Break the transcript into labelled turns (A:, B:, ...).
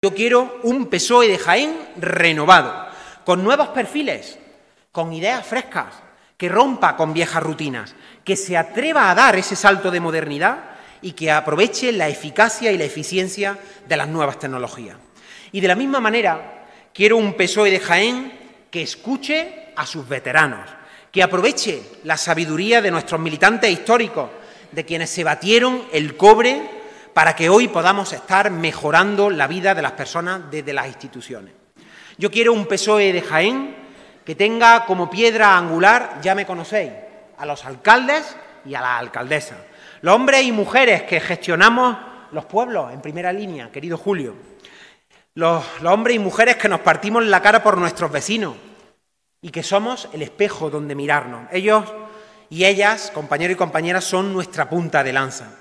A: Yo quiero un PSOE de Jaén renovado, con nuevos perfiles, con ideas frescas, que rompa con viejas rutinas, que se atreva a dar ese salto de modernidad y que aproveche la eficacia y la eficiencia de las nuevas tecnologías. Y de la misma manera, quiero un PSOE de Jaén que escuche a sus veteranos, que aproveche la sabiduría de nuestros militantes históricos, de quienes se batieron el cobre para que hoy podamos estar mejorando la vida de las personas desde las instituciones. Yo quiero un PSOE de Jaén que tenga como piedra angular, ya me conocéis, a los alcaldes y a las alcaldesas, los hombres y mujeres que gestionamos los pueblos en primera línea, querido Julio, los hombres y mujeres que nos partimos la cara por nuestros vecinos y que somos el espejo donde mirarnos. Ellos y ellas, compañeros y compañeras, son nuestra punta de lanza.